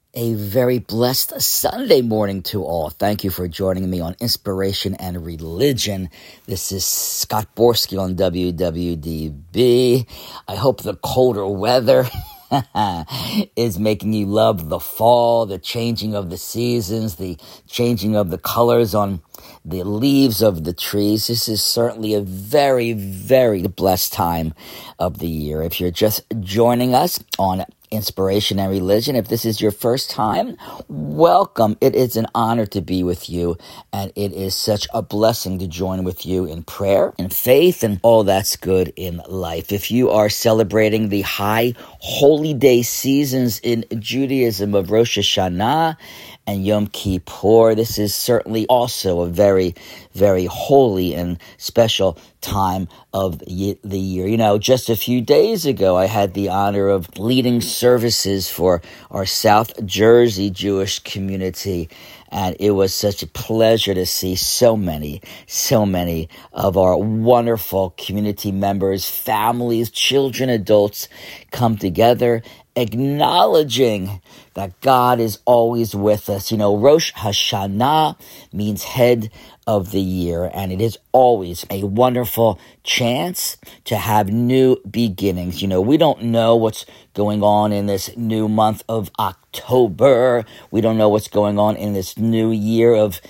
A very blessed Sunday morning to all. Thank you for joining me on Inspiration and Religion. This is Scott Borsky on WWDB. I hope the colder weather is making you love the fall, the changing of the seasons, the changing of the colors on the leaves of the trees. This is certainly a very, very blessed time of the year. If you're just joining us on Inspiration and Religion, if this is your first time, welcome. It is an honor to be with you, and it is such a blessing to join with you in prayer and faith and all that's good in life. If you are celebrating the high holy day seasons in Judaism of Rosh Hashanah and Yom Kippur, this is certainly also a very, very holy and special time of the year. You know, just a few days ago, I had the honor of leading services for our South Jersey Jewish community, and it was such a pleasure to see so many of our wonderful community members, families, children, adults come together, acknowledging that God is always with us. You know, Rosh Hashanah means head of the year, and it is always a wonderful chance to have new beginnings. You know, we don't know what's going on in this new month of October. We don't know what's going on in this new year of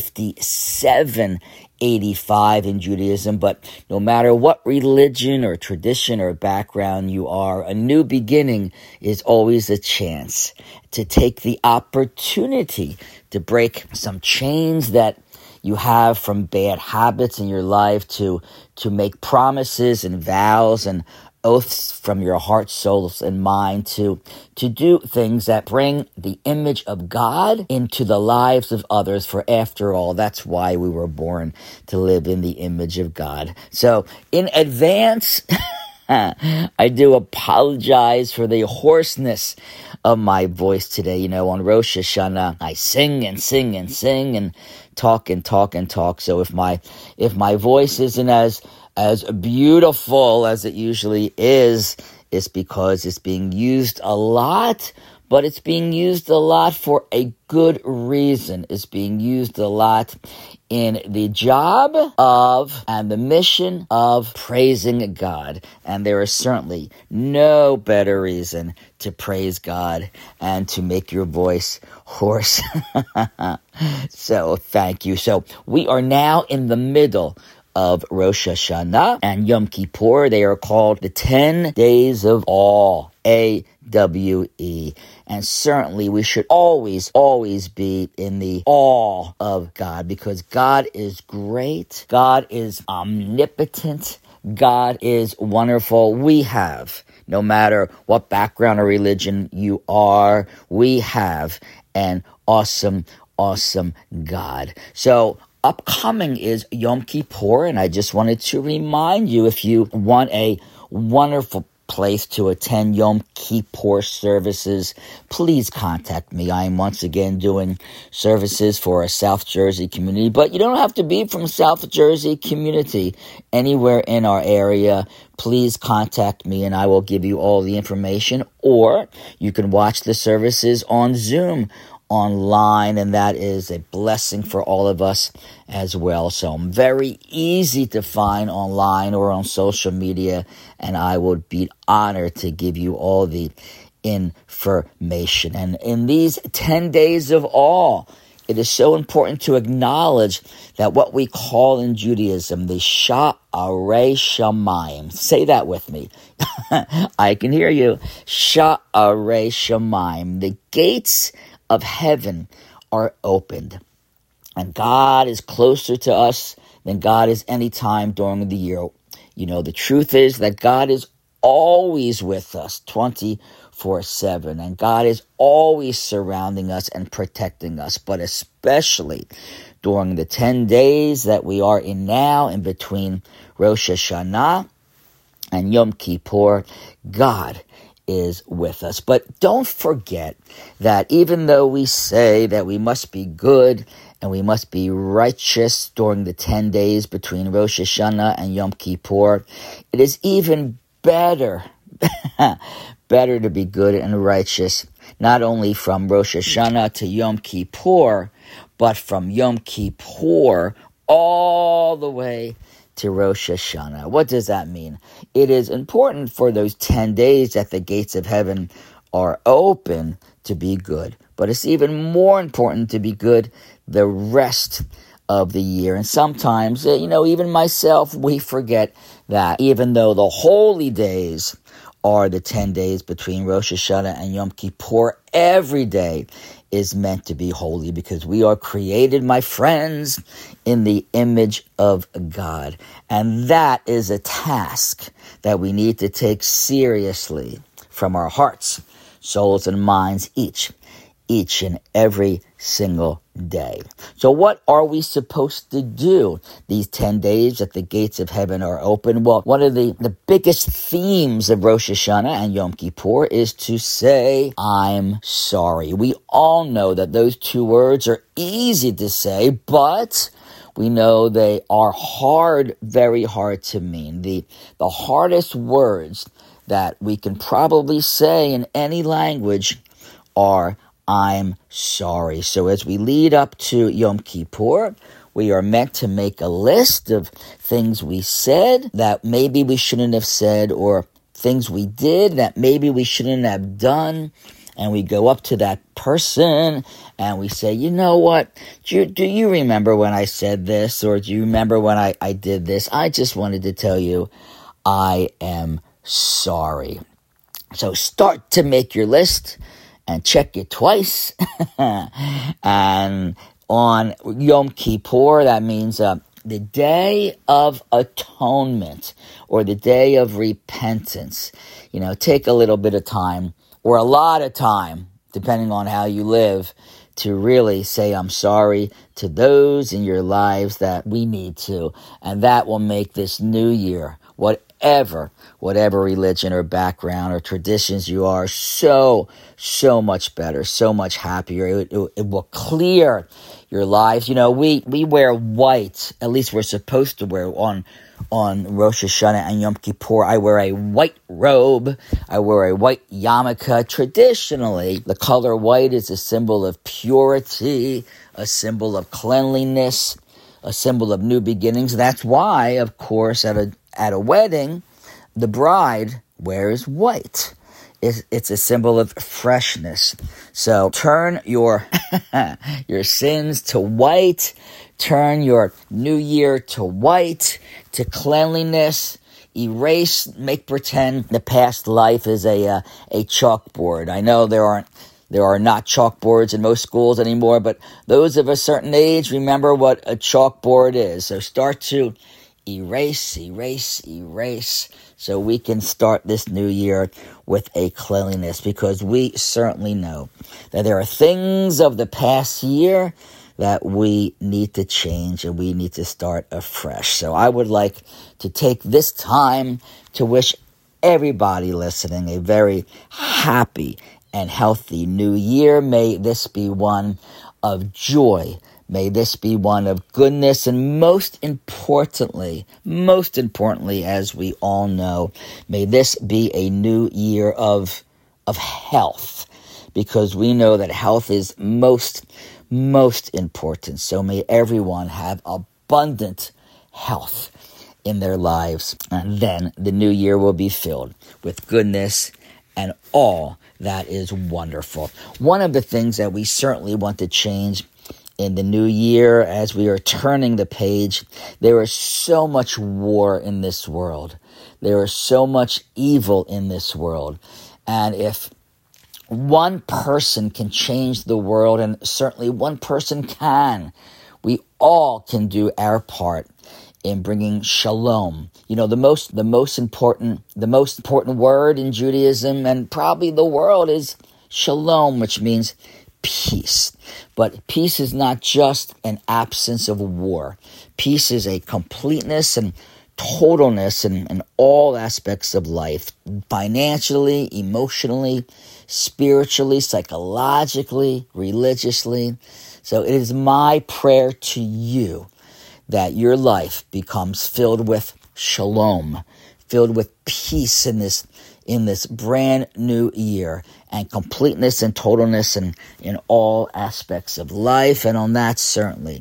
5785 in Judaism, but no matter what religion or tradition or background you are, a new beginning is always a chance to take the opportunity to break some chains that you have from bad habits in your life, to make promises and vows and oaths from your heart, soul, and mind, to do things that bring the image of God into the lives of others. For after all, that's why we were born, to live in the image of God. So in advance, I do apologize for the hoarseness of my voice today. You know, on Rosh Hashanah, I sing and sing and sing and talk and talk and talk. So if my voice isn't as beautiful as it usually is, it's because it's being used a lot, but it's being used a lot for a good reason. It's being used a lot in the job of and the mission of praising God. And there is certainly no better reason to praise God and to make your voice hoarse. So thank you. So we are now in the middle of Rosh Hashanah and Yom Kippur. They are called the 10 days of awe, AWE. And certainly we should always be in the awe of God, because God is great. God is omnipotent. God is wonderful. We have, no matter what background or religion you are, we have an awesome God. So upcoming is Yom Kippur, and I just wanted to remind you, if you want a wonderful place to attend Yom Kippur services, please contact me. I am once again doing services for a South Jersey community, but you don't have to be from South Jersey community. Anywhere in our area, please contact me and I will give you all the information, or you can watch the services on Zoom online, and that is a blessing for all of us as well. So I'm very easy to find online or on social media, and I would be honored to give you all the information. And in these 10 days of awe, it is so important to acknowledge that what we call in Judaism the Sha'arei Shamayim. Say that with me. I can hear you. Sha'arei Shamayim. The gates of heaven are opened. And God is closer to us than God is any time during the year. You know, the truth is that God is always with us 24/7. And God is always surrounding us and protecting us. But especially during the 10 days that we are in now, in between Rosh Hashanah and Yom Kippur, God is with us. But don't forget that even though we say that we must be good and we must be righteous during the 10 days between Rosh Hashanah and Yom Kippur, it is even better better to be good and righteous, not only from Rosh Hashanah to Yom Kippur, but from Yom Kippur all the way to Rosh Hashanah. What does that mean? It is important for those 10 days that the gates of heaven are open to be good. But it's even more important to be good the rest of the year. And sometimes, even myself, we forget that even though the holy days are the 10 days between Rosh Hashanah and Yom Kippur, every day is meant to be holy because we are created, my friends, in the image of God. And that is a task that we need to take seriously from our hearts, souls, and minds each and every single day. So what are we supposed to do these 10 days that the gates of heaven are open? Well, one of the biggest themes of Rosh Hashanah and Yom Kippur is to say, I'm sorry. We all know that those two words are easy to say, but we know they are hard, very hard to mean. The hardest words that we can probably say in any language are I'm sorry. So as we lead up to Yom Kippur, we are meant to make a list of things we said that maybe we shouldn't have said, or things we did that maybe we shouldn't have done. And we go up to that person and we say, you know what? Do you remember when I said this? Or do you remember when I did this? I just wanted to tell you I am sorry. So start to make your list and check it twice. And on Yom Kippur, that means the Day of Atonement or the Day of Repentance. Take a little bit of time or a lot of time, depending on how you live, to really say I'm sorry to those in your lives that we need to. And that will make this new year, whatever religion or background or traditions you are, so much better, so much happier. It will clear your lives. We wear white, at least we're supposed to wear on Rosh Hashanah and Yom Kippur. I wear a white robe. I wear a white yarmulke. Traditionally, the color white is a symbol of purity, a symbol of cleanliness, a symbol of new beginnings. That's why, of course, at a wedding, the bride wears white. It's a symbol of freshness. So turn your sins to white. Turn your new year to white, to cleanliness. Erase, make pretend the past life is a chalkboard. I know there are not chalkboards in most schools anymore, but those of a certain age remember what a chalkboard is. So start to erase, so we can start this new year with a cleanliness, because we certainly know that there are things of the past year that we need to change and we need to start afresh. So I would like to take this time to wish everybody listening a very happy and healthy new year. May this be one of joy. May this be one of goodness, and most importantly, as we all know, may this be a new year of health, because we know that health is most important. So may everyone have abundant health in their lives, and then the new year will be filled with goodness and all that is wonderful. One of the things that we certainly want to change in the new year, as we are turning the page, there is so much war in this world. There is so much evil in this world. And if one person can change the world, and certainly one person can, we all can do our part in bringing shalom. The most important word in Judaism and probably the world is shalom, which means peace. But peace is not just an absence of war. Peace is a completeness and totalness in all aspects of life, financially, emotionally, spiritually, psychologically, religiously. So it is my prayer to you that your life becomes filled with shalom, filled with peace in in this brand new year, and completeness and totalness in all aspects of life. And on that certainly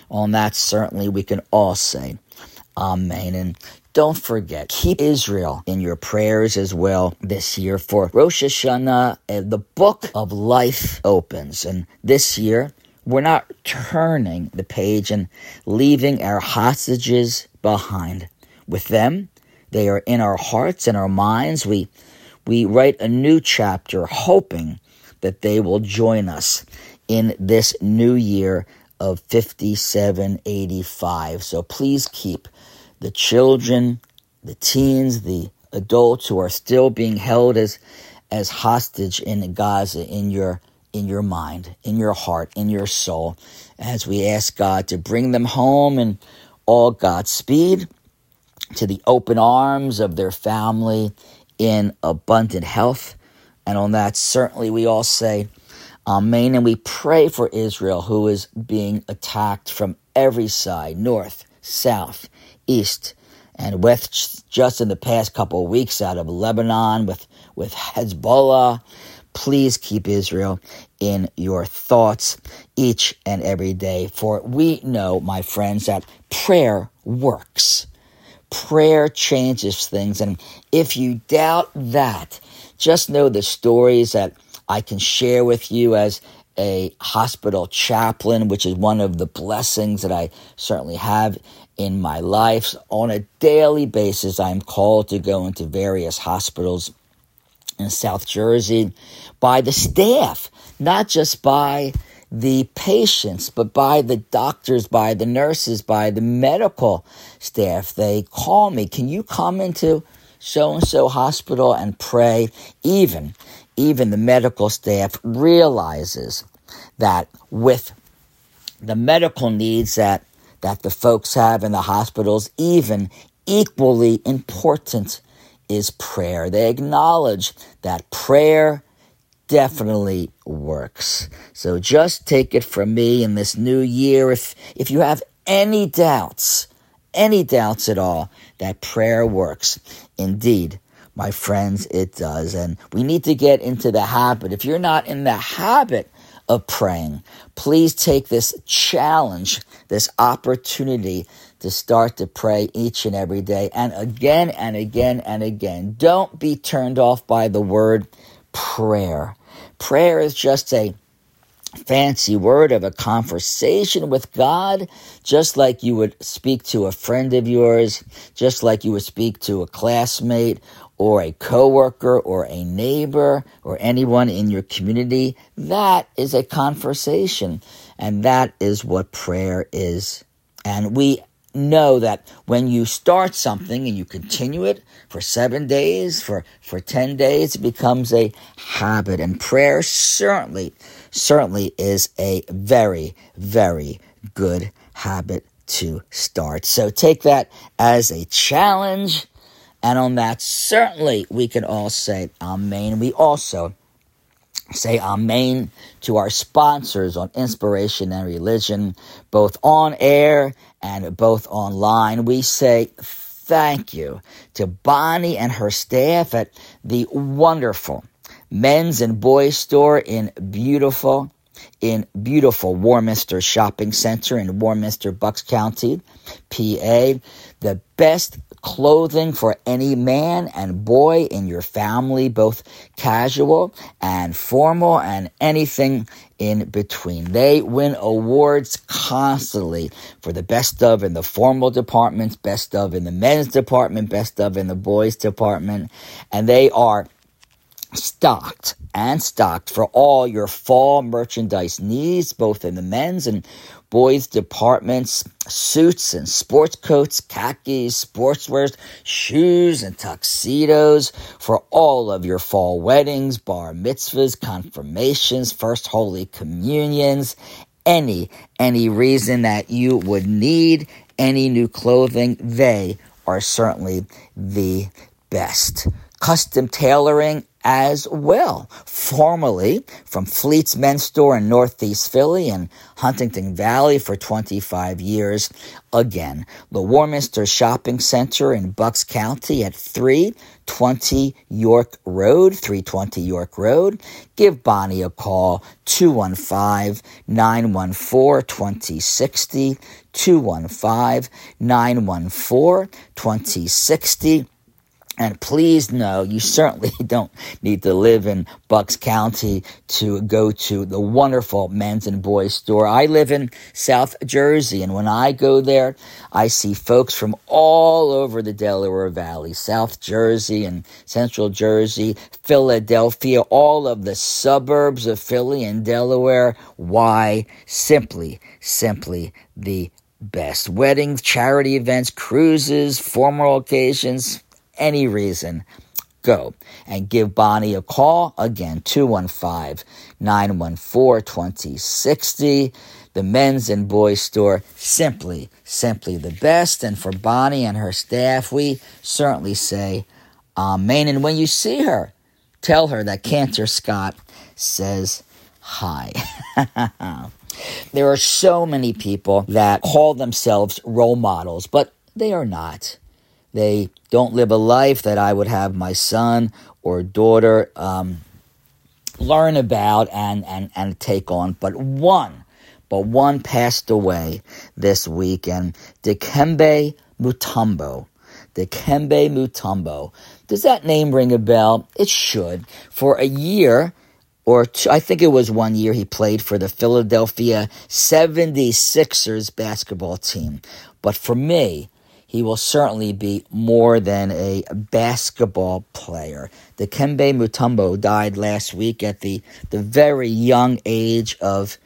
we can all say amen. And don't forget, keep Israel in your prayers as well this year. For Rosh Hashanah, the book of life opens. And this year, we're not turning the page and leaving our hostages behind. With them, they are in our hearts and our minds. We write a new chapter, hoping that they will join us in this new year of 5785. So please keep the children, the teens, the adults who are still being held as hostage in Gaza in your mind, in your heart, in your soul, as we ask God to bring them home in all God's speed, to the open arms of their family in abundant health. And on that, certainly we all say amen. And we pray for Israel, who is being attacked from every side, north, south, east, and west, just in the past couple of weeks out of Lebanon with Hezbollah. Please keep Israel in your thoughts each and every day. For we know, my friends, that prayer works. Prayer changes things. And if you doubt that, just know the stories that I can share with you as a hospital chaplain, which is one of the blessings that I certainly have in my life. On a daily basis, I'm called to go into various hospitals in South Jersey by the staff, not just by the patients, but by the doctors, by the nurses, by the medical staff. They call me, can you come into so-and-so hospital and pray? Even the medical staff realizes that with the medical needs that the folks have in the hospitals, even equally important is prayer. They acknowledge that prayer definitely works. So just take it from me in this new year. If you have any doubts at all, that prayer works. Indeed, my friends, it does. And we need to get into the habit. If you're not in the habit of praying, please take this challenge, this opportunity to start to pray each and every day, and again and again and again. Don't be turned off by the word prayer. Prayer is just a fancy word of a conversation with God, just like you would speak to a friend of yours, just like you would speak to a classmate or a coworker or a neighbor or anyone in your community. That is a conversation, and that is what prayer is. And we know that when you start something and you continue it for 7 days, for 10 days, it becomes a habit. And prayer certainly is a very, very good habit to start. So take that as a challenge. And on that, certainly we can all say amen. We also say amen to our sponsors on Inspiration and Religion, both on air and both online. We say thank you to Bonnie and her staff at the wonderful men's and boys store in beautiful Warminster Shopping Center in Warminster, Bucks County, PA. The best clothing for any man and boy in your family, both casual and formal and anything in between. They win awards constantly for the best of in the formal departments, best of in the men's department, best of in the boys department, and they are stocked for all your fall merchandise needs, both in the men's and boys departments, suits and sports coats, khakis, sportswear, shoes and tuxedos for all of your fall weddings, bar mitzvahs, confirmations, first holy communions, any reason that you would need any new clothing. They are certainly the best. Custom tailoring as well. Formerly from Fleet's Men's Store in Northeast Philly and Huntington Valley for 25 years. Again, the Warminster Shopping Center in Bucks County at 320 York Road. Give Bonnie a call, 215-914-2060, 215-914-2060. And please know, you certainly don't need to live in Bucks County to go to the wonderful men's and boys store. I live in South Jersey, and when I go there, I see folks from all over the Delaware Valley, South Jersey and Central Jersey, Philadelphia, all of the suburbs of Philly and Delaware. Why? Simply the best. Weddings, charity events, cruises, formal occasions, any reason, go and give Bonnie a call. Again, 215-914-2060. The men's and boys store, simply the best. And for Bonnie and her staff, we certainly say amen. And when you see her, tell her that Cantor Scott says hi. There are so many people that call themselves role models, but they are not. They don't live a life that I would have my son or daughter learn about and take on. But one passed away this week, and Dikembe Mutombo. Dikembe Mutombo. Does that name ring a bell? It should. For a year, or two, I think it was 1 year, he played for the Philadelphia 76ers basketball team. But for me, he will certainly be more than a basketball player. Dikembe Mutombo died last week at the very young age of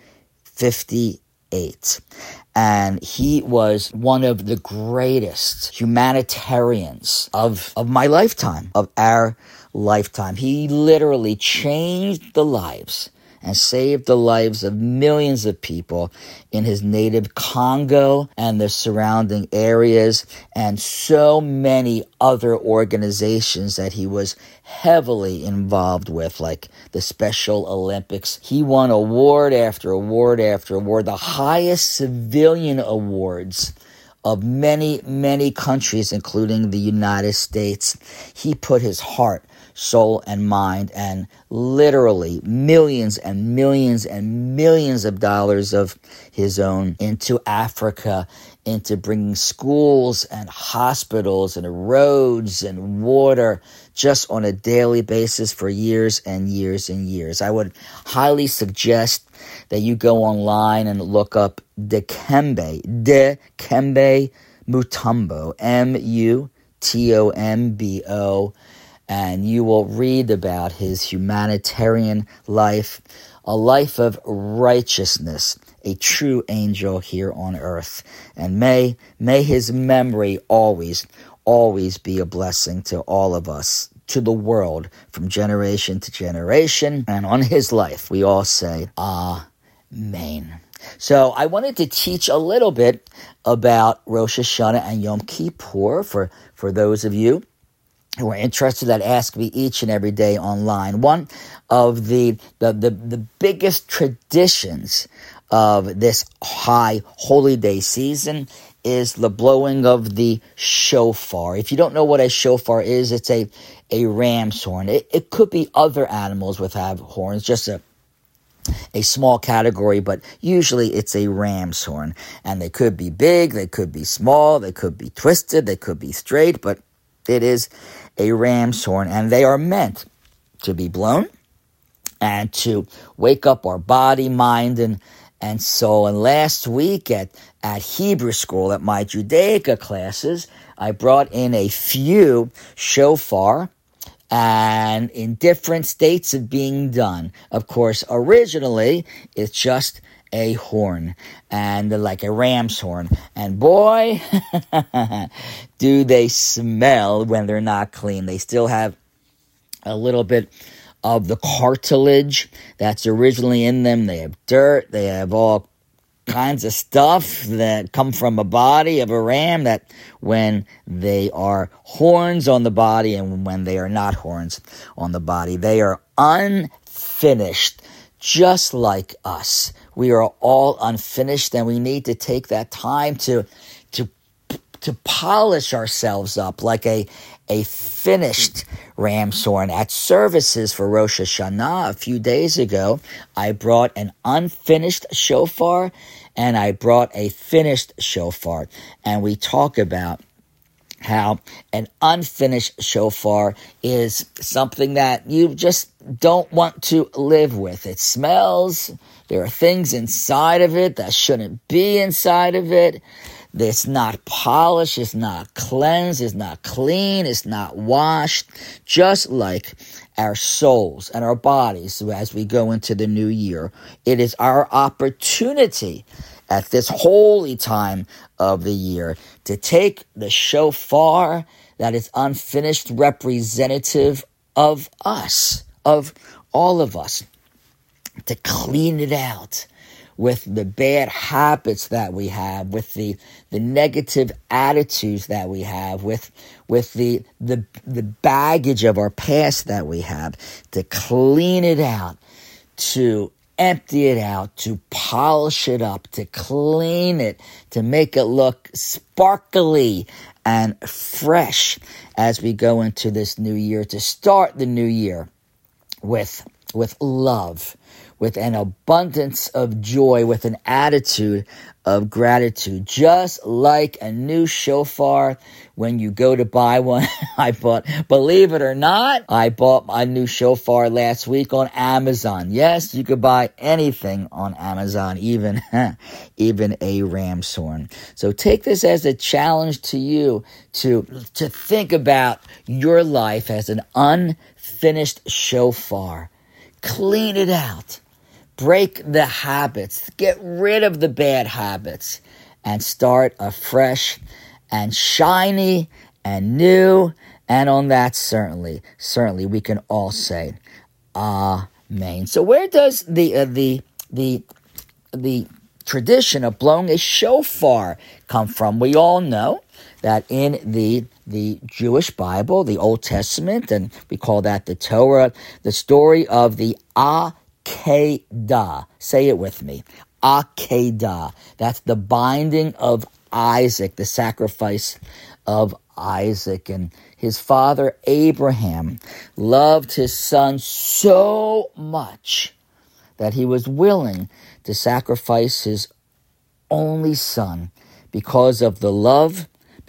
58. And he was one of the greatest humanitarians of my lifetime, of our lifetime. He literally changed the lives and saved the lives of millions of people in his native Congo and the surrounding areas, and so many other organizations that he was heavily involved with, like the Special Olympics. He won award after award after award, the highest civilian awards of many countries, including the United States. He put his heart, soul, and mind, and literally millions and millions and millions of dollars of his own into Africa, into bringing schools and hospitals and roads and water just on a daily basis for years and years and years. I would highly suggest that you go online and look up Dikembe Mutombo, Mutombo, and you will read about his humanitarian life, a life of righteousness, a true angel here on earth. And may his memory always be a blessing to all of us, to the world, from generation to generation. And on his life, we all say, Amen. So I wanted to teach a little bit about Rosh Hashanah and Yom Kippur for those of you who are interested, that ask me each and every day online. One of the biggest traditions of this high holy day season is the blowing of the shofar. If you don't know what a shofar is, it's a ram's horn. It could be other animals with have horns, just a small category, but usually it's a ram's horn. And they could be big, they could be small, they could be twisted, they could be straight, but it is a ram's horn, and they are meant to be blown and to wake up our body, mind, and soul. And last week at Hebrew school, at my Judaica classes, I brought in a few shofar, and in different states of being done. Of course, originally, it's just a horn, and like a ram's horn. And boy, do they smell when they're not clean. They still have a little bit of the cartilage that's originally in them. They have dirt. They have all kinds of stuff that come from a body of a ram, that when they are horns on the body and when they are not horns on the body, they are unfinished, just like us. We are all unfinished, and we need to take that time to polish ourselves up like a finished ram's horn. At services for Rosh Hashanah a few days ago, I brought an unfinished shofar and I brought a finished shofar. And we talk about how an unfinished shofar is something that you just don't want to live with. It smells. There are things inside of it that shouldn't be inside of it. It's not polished, it's not cleansed, it's not clean, it's not washed, just like our souls and our bodies as we go into the new year. It is our opportunity at this holy time of the year to take the shofar that is unfinished, representative of us, of all of us, to clean it out with the bad habits that we have, with the negative attitudes that we have, with the baggage of our past that we have, to clean it out, to empty it out, to polish it up, to clean it, to make it look sparkly and fresh as we go into this new year, to start the new year with love, with an abundance of joy, with an attitude of gratitude. Just like a new shofar, when you go to buy one, believe it or not, I bought a new shofar last week on Amazon. Yes, you could buy anything on Amazon, even a ram's horn. So take this as a challenge to you to think about your life as an unfinished shofar. Clean it out. Break the habits. Get rid of the bad habits and start afresh and shiny and new. And on that, certainly we can all say amen. So where does the tradition of blowing a shofar come from? We all know that in the Jewish Bible, the Old Testament, and we call that the Torah, the story of the Akedah. Say it with me. Akedah. That's the binding of Isaac, the sacrifice of Isaac. And his father Abraham loved his son so much that he was willing to sacrifice his only son because of the love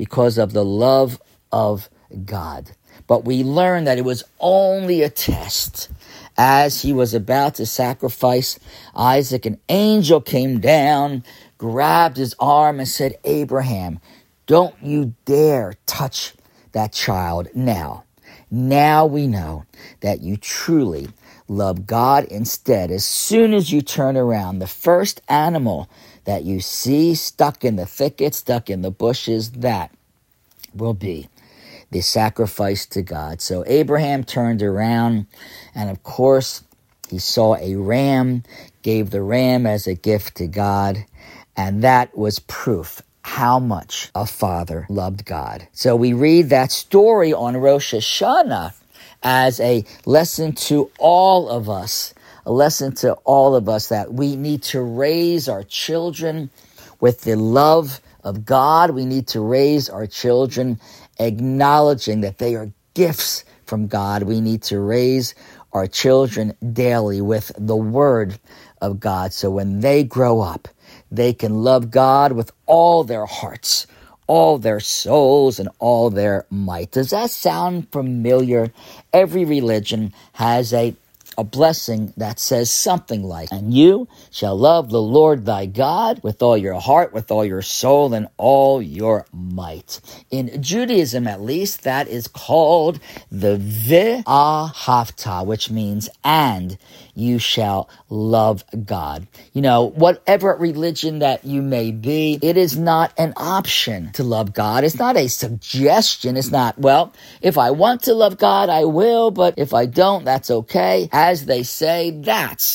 of God. But we learn that it was only a test. As he was about to sacrifice Isaac, an angel came down, grabbed his arm and said, "Abraham, don't you dare touch that child now. Now we know that you truly love God instead. As soon as you turn around, the first animal that you see stuck in the thicket, stuck in the bushes, that will be the sacrifice to God." So Abraham turned around, and of course, he saw a ram, gave the ram as a gift to God, and that was proof how much a father loved God. So we read that story on Rosh Hashanah as a lesson to all of us, that we need to raise our children with the love of God. We need to raise our children acknowledging that they are gifts from God. We need to raise our children daily with the Word of God, so when they grow up, they can love God with all their hearts, all their souls, and all their might. Does that sound familiar? Every religion has a blessing that says something like, "And you shall love the Lord thy God with all your heart, with all your soul, and all your might." In Judaism, at least, that is called the V'ahavta, which means, and you shall love God. You know, whatever religion that you may be, it is not an option to love God. It's not a suggestion. It's not, well, if I want to love God, I will, but if I don't, that's okay. As they say, that's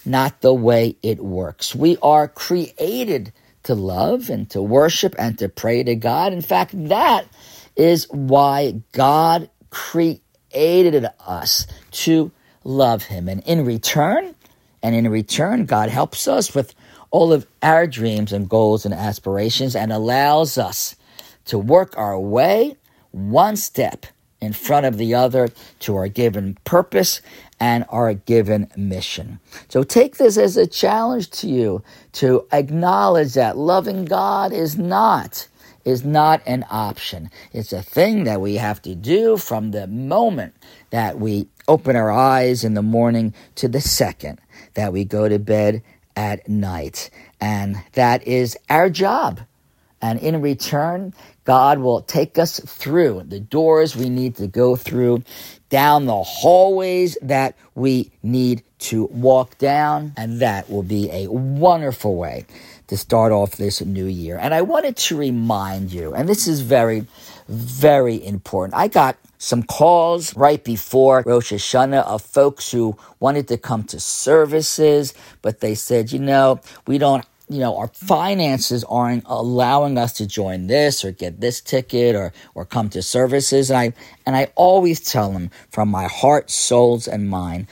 not the way it works. We are created to love and to worship and to pray to God. In fact, that is why God created us, to love him. And in return, God helps us with all of our dreams and goals and aspirations and allows us to work our way one step in front of the other to our given purpose and our given mission. So take this as a challenge to you to acknowledge that loving God is not an option. It's a thing that we have to do from the moment that we open our eyes in the morning to the second that we go to bed at night. And that is our job. And in return, God will take us through the doors we need to go through, down the hallways that we need to walk down, and that will be a wonderful way to start off this new year. And I wanted to remind you, and this is very, very important. I got some calls right before Rosh Hashanah of folks who wanted to come to services, but they said, our finances aren't allowing us to join this or get this ticket or come to services. And I always tell them from my heart, souls, and mind,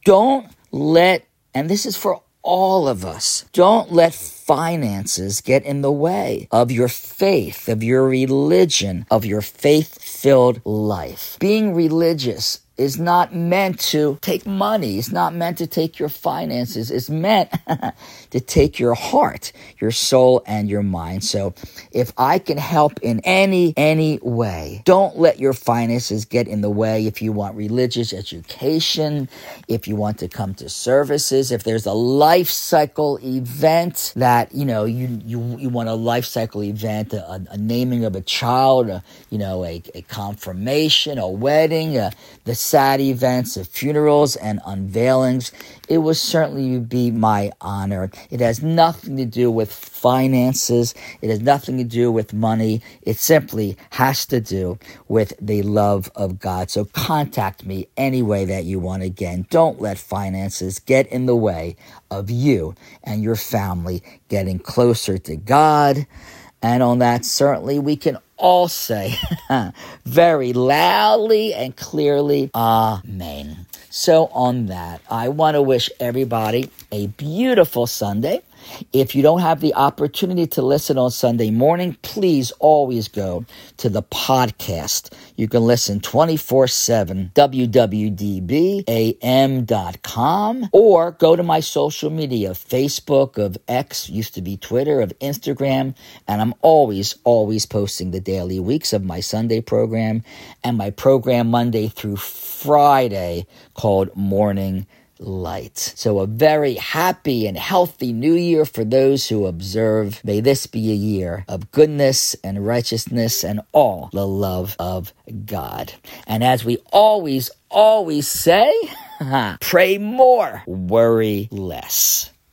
and this is for all of us, don't let finances get in the way of your faith, of your religion, of your faith-filled life. Being religious is not meant to take money. It's not meant to take your finances. It's meant to take your heart, your soul, and your mind. So if I can help in any way, don't let your finances get in the way. If you want religious education, if you want to come to services, if there's a life cycle event that, you want a life cycle event, a naming of a child, a confirmation, a wedding, the sad events of funerals and unveilings, it will certainly be my honor. It has nothing to do with finances. It has nothing to do with money. It simply has to do with the love of God. So contact me any way that you want. Again, don't let finances get in the way of you and your family getting closer to God. And on that, certainly we can all say very loudly and clearly, Amen. So on that, I want to wish everybody a beautiful Sunday. If you don't have the opportunity to listen on Sunday morning, please always go to the podcast. You can listen 24/7, www.dbam.com, or go to my social media, Facebook, of X, used to be Twitter, of Instagram, and I'm always posting the daily weeks of my Sunday program and my program Monday through Friday called Morning Light. So a very happy and healthy new year for those who observe. May this be a year of goodness and righteousness and all the love of God. And as we always say, pray more, worry less.